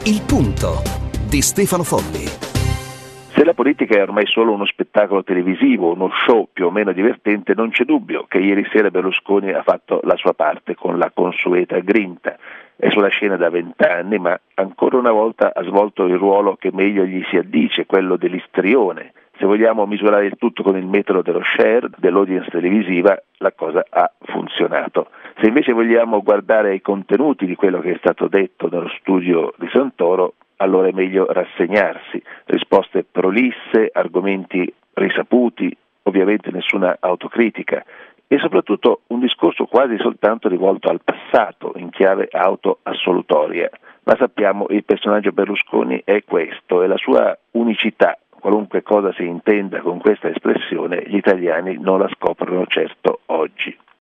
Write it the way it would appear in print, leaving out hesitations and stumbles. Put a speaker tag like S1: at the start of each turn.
S1: Il Punto di Stefano Folli.
S2: Se la politica è ormai solo uno spettacolo televisivo, uno show più o meno divertente, non c'è dubbio che ieri sera Berlusconi ha fatto la sua parte con la consueta grinta. È sulla scena da 20 anni, ma ancora una volta ha svolto il ruolo che meglio gli si addice, quello dell'istrione. Se vogliamo misurare il tutto con il metodo dello share, dell'audience televisiva, la cosa ha funzionato. Se invece vogliamo guardare ai contenuti di quello che è stato detto nello studio di Santoro, allora è meglio rassegnarsi. Risposte prolisse, argomenti risaputi, ovviamente nessuna autocritica e soprattutto un discorso quasi soltanto rivolto al passato in chiave autoassolutoria. Ma sappiamo il personaggio Berlusconi è questo e la sua unicità, qualunque cosa si intenda con questa espressione, gli italiani non la scoprono certo oggi.